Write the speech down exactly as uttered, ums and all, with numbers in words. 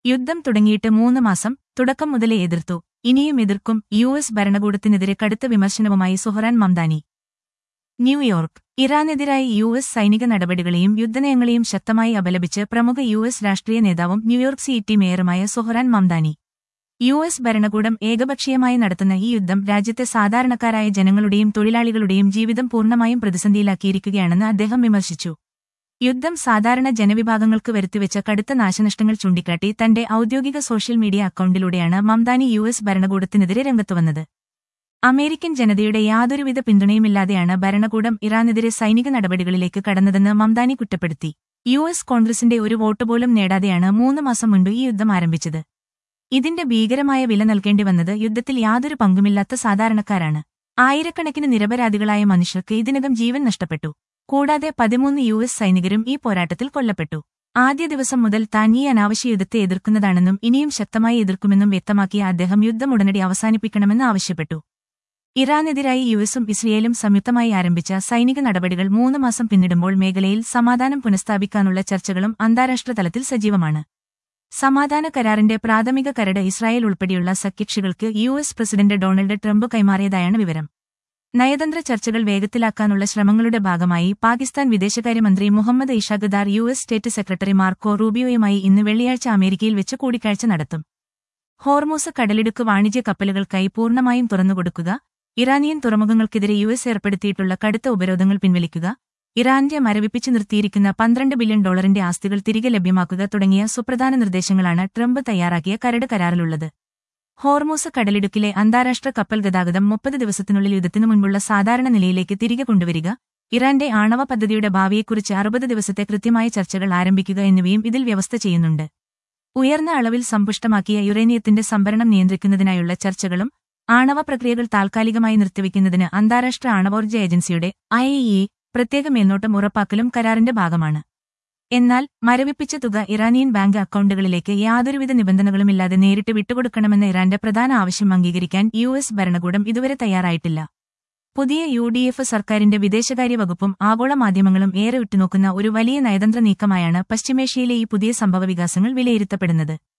യുദ്ധം തുടങ്ങിയിട്ട് മൂന്ന് മാസം, തുടക്കം മുതലേ എതിർത്തു. ഇനിയും എതിർക്കും. യു എസ് ഭരണകൂടത്തിനെതിരെ കടുത്ത വിമർശനവുമായി സുഹ്റാൻ മംദാനി. ന്യൂയോർക്ക്. ഇറാനെതിരായി യു എസ് സൈനിക നടപടികളെയും യുദ്ധനയങ്ങളെയും ശക്തമായി അപലപിച്ച് പ്രമുഖ യു എസ് രാഷ്ട്രീയ നേതാവും ന്യൂയോർക്ക് സിറ്റി മേയറുമായ സുഹ്റാൻ മംദാനി. യു എസ് ഭരണകൂടം ഏകപക്ഷീയമായി നടത്തുന്ന ഈ യുദ്ധം രാജ്യത്തെ സാധാരണക്കാരായ ജനങ്ങളുടെയും തൊഴിലാളികളുടെയും ജീവിതം പൂർണ്ണമായും പ്രതിസന്ധിയിലാക്കിയിരിക്കുകയാണെന്ന് അദ്ദേഹം വിമർശിച്ചു. യുദ്ധം സാധാരണ ജനവിഭാഗങ്ങൾക്ക് വരുത്തിവെച്ച കടുത്ത നാശനഷ്ടങ്ങൾ ചൂണ്ടിക്കാട്ടി തന്റെ ഔദ്യോഗിക സോഷ്യൽ മീഡിയ അക്കൗണ്ടിലൂടെയാണ് മംദാനി യു എസ് ഭരണകൂടത്തിനെതിരെ രംഗത്തുവന്നത്. അമേരിക്കൻ ജനതയുടെ യാതൊരുവിധ പിന്തുണയുമില്ലാതെയാണ് ഭരണകൂടം ഇറാനെതിരെ സൈനിക നടപടികളിലേക്ക് കടന്നതെന്ന് മംദാനി കുറ്റപ്പെടുത്തി. യു എസ് കോൺഗ്രസിന്റെ ഒരു വോട്ട് പോലും നേടാതെയാണ് മൂന്ന് മാസം മുൻപ് ഈ യുദ്ധം ആരംഭിച്ചത്. ഇതിന്റെ ഭീകരമായ വില നൽകേണ്ടി വന്നത് യുദ്ധത്തിൽ യാതൊരു പങ്കുമില്ലാത്ത സാധാരണക്കാരാണ്. ആയിരക്കണക്കിന് നിരപരാധികളായ മനുഷ്യർക്ക് ഇതിനകം ജീവൻ നഷ്ടപ്പെട്ടു. കൂടാതെ പതിമൂന്ന് യു എസ് സൈനികരും ഈ പോരാട്ടത്തിൽ കൊല്ലപ്പെട്ടു. ആദ്യ ദിവസം മുതൽ താൻ ഈ അനാവശ്യ യുദ്ധത്തെ എതിർക്കുന്നതാണെന്നും ഇനിയും ശക്തമായി എതിർക്കുമെന്നും വ്യക്തമാക്കിയ അദ്ദേഹം യുദ്ധം ഉടനടി അവസാനിപ്പിക്കണമെന്ന് ആവശ്യപ്പെട്ടു. ഇറാനെതിരായി യുഎസും ഇസ്രയേലും സംയുക്തമായി ആരംഭിച്ച സൈനിക നടപടികൾ മൂന്ന് മാസം പിന്നിടുമ്പോൾ മേഖലയിൽ സമാധാനം പുനഃസ്ഥാപിക്കാനുള്ള ചർച്ചകളും അന്താരാഷ്ട്ര തലത്തിൽ സജീവമാണ്. സമാധാന കരാറിന്റെ പ്രാഥമിക കരട് ഇസ്രായേൽ ഉൾപ്പെടെയുള്ള സഖ്യകക്ഷികൾക്ക് U S president Donald Trump കൈമാറിയതായാണ് വിവരം. നയതന്ത്ര ചർച്ചകൾ വേഗത്തിലാക്കാനുള്ള ശ്രമങ്ങളുടെ ഭാഗമായി പാകിസ്ഥാൻ വിദേശകാര്യമന്ത്രി Muhammad Ishaq Dar U S state secretary Marco റൂബിയോയുമായി ഇന്ന് വെള്ളിയാഴ്ച അമേരിക്കയിൽ വെച്ച് കൂടിക്കാഴ്ച നടത്തും. ഹോർമൂസ് കടലിടുക്ക് വാണിജ്യ കപ്പലുകൾക്കായി പൂർണ്ണമായും തുറന്നുകൊടുക്കുക, ഇറാനിയൻ തുറമുഖങ്ങൾക്കെതിരെ യു എസ് ഏർപ്പെടുത്തിയിട്ടുള്ള കടുത്ത ഉപരോധങ്ങൾ പിൻവലിക്കുക, ഇറാന്റെ മരവിപ്പിച്ചു നിർത്തിയിരിക്കുന്ന പന്ത്രണ്ട് ബില്യൺ ഡോളറിന്റെ ആസ്തികൾ തിരികെ ലഭ്യമാക്കുക തുടങ്ങിയ സുപ്രധാന നിർദ്ദേശങ്ങളാണ് ട്രംപ് തയ്യാറാക്കിയ കരട് കരാറിലുള്ളത്. ഹോർമൂസ് കടലിടുക്കിലെ അന്താരാഷ്ട്ര കപ്പൽ ഗതാഗതം മുപ്പത് ദിവസത്തിനുള്ളിൽ യുദ്ധത്തിനു മുൻപുള്ള സാധാരണ നിലയിലേക്ക് തിരികെ കൊണ്ടുവരിക, ഇറാന്റെ ആണവ പദ്ധതിയുടെ ഭാവിയെക്കുറിച്ച് അറുപത് ദിവസത്തെ കൃത്യമായ ചർച്ചകൾ ആരംഭിക്കുക എന്നിവയും ഇതിൽ വ്യവസ്ഥ ചെയ്യുന്നുണ്ട്. ഉയർന്ന അളവിൽ സമ്പുഷ്ടമാക്കിയ യുറേനിയത്തിന്റെ സംഭരണം നിയന്ത്രിക്കുന്നതിനായുള്ള ചർച്ചകളും ആണവ പ്രക്രിയകൾ താൽക്കാലികമായി നിർത്തിവെക്കുന്നതിന് അന്താരാഷ്ട്ര ആണവോർജ്ജ ഏജൻസിയുടെ ഐ എ ഇ പ്രത്യേക മേൽനോട്ടം ഉറപ്പാക്കലും കരാറിന്റെ ഭാഗമാണ്. എന്നാൽ മരവിപ്പിച്ച തുക ഇറാനിയൻ ബാങ്ക് അക്കൗണ്ടുകളിലേക്ക് യാതൊരുവിധ നിബന്ധനകളുമില്ലാതെ നേരിട്ട് വിട്ടുകൊടുക്കണമെന്ന ഇറാന്റെ പ്രധാന ആവശ്യം അംഗീകരിക്കാൻ യു എസ് ഭരണകൂടം ഇതുവരെ തയ്യാറായിട്ടില്ല. പുതിയ യു ഡി എഫ് സർക്കാരിന്റെ വിദേശകാര്യ വകുപ്പും ആഗോള മാധ്യമങ്ങളും ഏറെ ഉറ്റുനോക്കുന്ന ഒരു വലിയ നയതന്ത്ര നീക്കമായാണ് പശ്ചിമേഷ്യയിലെ ഈ പുതിയ സംഭവവികാസങ്ങൾ വിലയിരുത്തപ്പെടുന്നത്.